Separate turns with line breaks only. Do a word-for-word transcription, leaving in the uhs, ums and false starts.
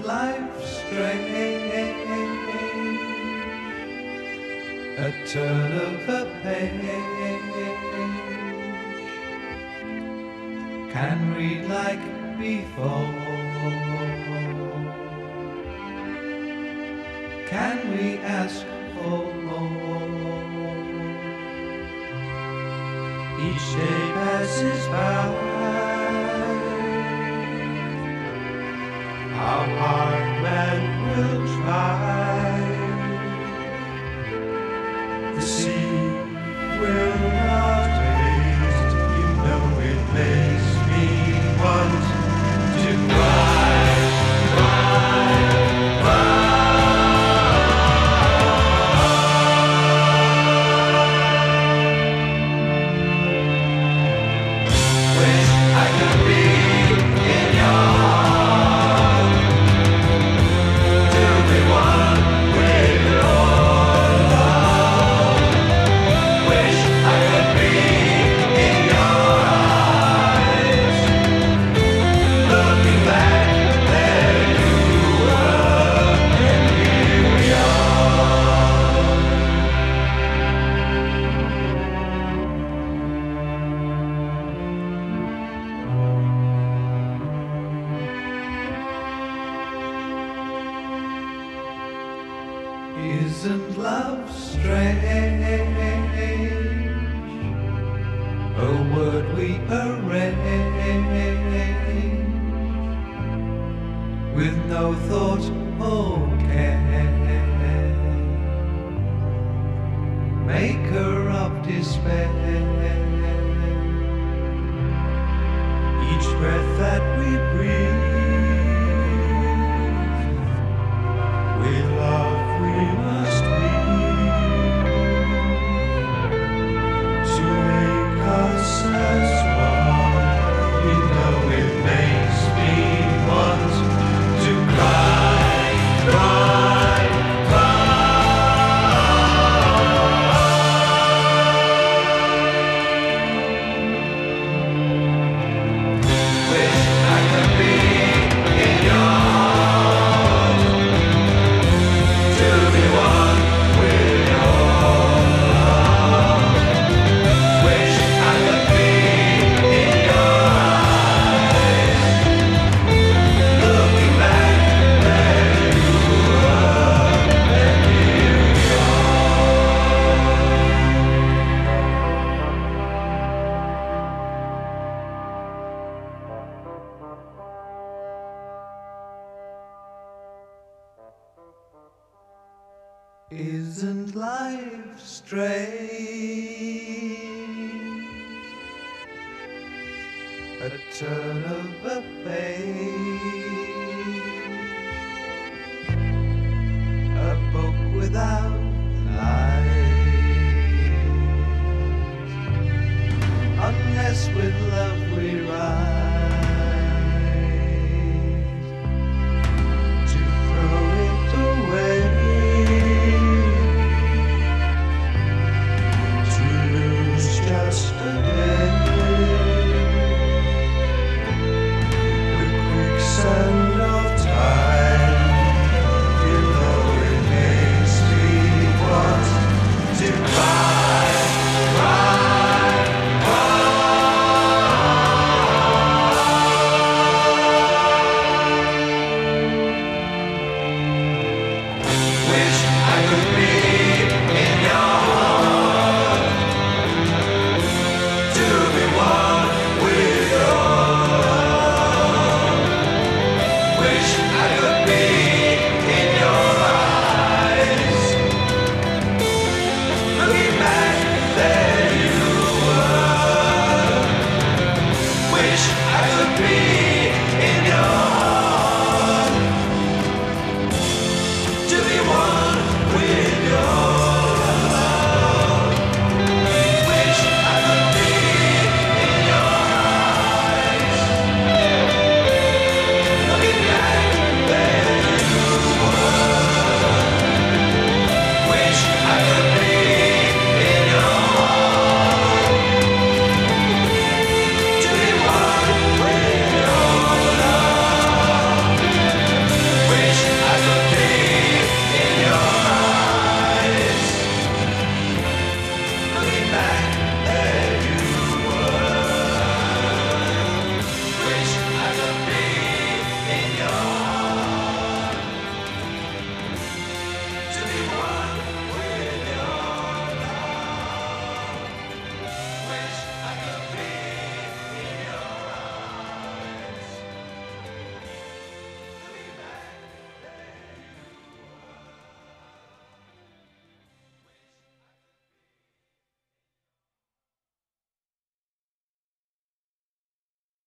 life strange? A turn of a page. Can read like before. Can we ask for more? Each day passes by. How hard man will try. The sea will not taste. You know it makes me want to cry, cry, cry. Wish I could be in your arms, to be one with your love. Wish I could be in your eyes, looking back, there you were, and here we Isn't love strange? A word we arrange with no thought or care, maker of despair. Each breath that we breathe, with love we must leave, to make us as one. You know it makes me want to cry, cry, cry. Wish I could be in your arms, to be one with your love. Wish I could be in your eyes, looking back, there you were, and here we Isn't life strange? A turn of a page, a book without lines, unless with love we rise, to throw it away, to lose just a day. The quicksand of time, you know it makes me want to cry, cry, cry. Wish I could be